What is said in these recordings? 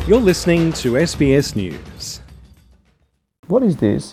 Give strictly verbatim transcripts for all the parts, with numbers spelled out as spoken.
You're listening to S B S News. What is this?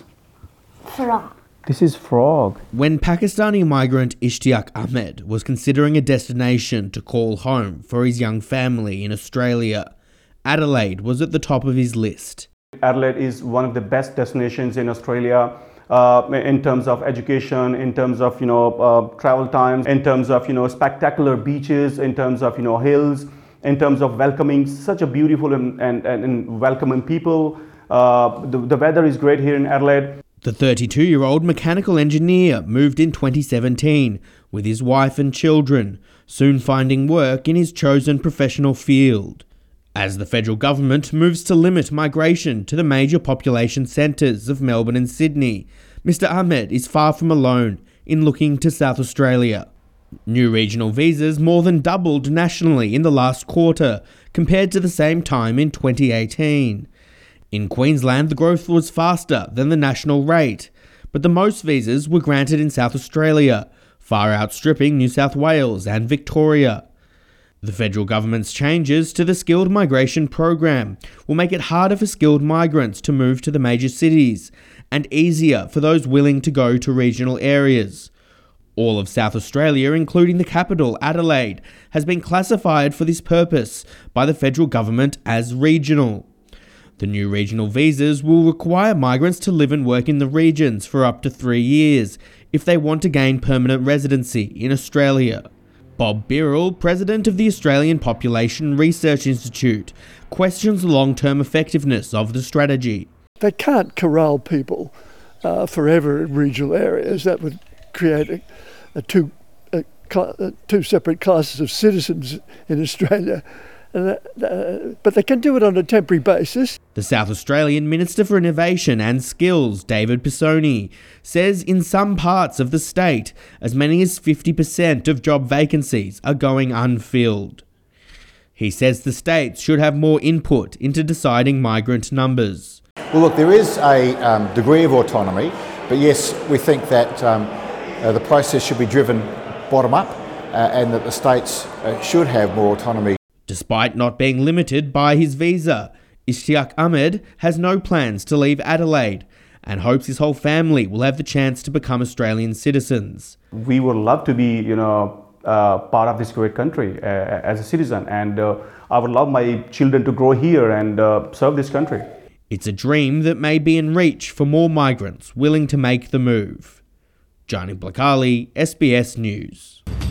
Frog. This is frog. When Pakistani migrant Ishtiaq Ahmed was considering a destination to call home for his young family in Australia, Adelaide was at the top of his list. Adelaide is one of the best destinations in Australia uh, in terms of education, in terms of you know uh, travel times, in terms of you know spectacular beaches, in terms of you know hills, in terms of welcoming such a beautiful and, and, and welcoming people. Uh, the, the weather is great here in Adelaide. The thirty-two-year-old mechanical engineer moved in twenty seventeen with his wife and children, soon finding work in his chosen professional field. As the federal government moves to limit migration to the major population centres of Melbourne and Sydney, Mister Ahmed is far from alone in looking to South Australia. New regional visas more than doubled nationally in the last quarter compared to the same time in twenty eighteen. In Queensland, the growth was faster than the national rate, but the most visas were granted in South Australia, far outstripping New South Wales and Victoria. The federal government's changes to the skilled migration program will make it harder for skilled migrants to move to the major cities and easier for those willing to go to regional areas. All of South Australia, including the capital, Adelaide, has been classified for this purpose by the federal government as regional. The new regional visas will require migrants to live and work in the regions for up to three years if they want to gain permanent residency in Australia. Bob Birrell, president of the Australian Population Research Institute, questions the long-term effectiveness of the strategy. They can't corral people uh, forever in regional areas. That would create a, a two, a, a, two separate classes of citizens in Australia. Uh, uh, but they can do it on a temporary basis. The South Australian Minister for Innovation and Skills, David Pisoni, says in some parts of the state, as many as fifty percent of job vacancies are going unfilled. He says the states should have more input into deciding migrant numbers. Well, look, there is a um, degree of autonomy, but yes, we think that um, uh, the process should be driven bottom up uh, and that the states uh, should have more autonomy. Despite not being limited by his visa, Ishtiaq Ahmed has no plans to leave Adelaide and hopes his whole family will have the chance to become Australian citizens. We would love to be, you know, uh, part of this great country uh, as a citizen, and uh, I would love my children to grow here and uh, serve this country. It's a dream that may be in reach for more migrants willing to make the move. Johnny Blakali, S B S News.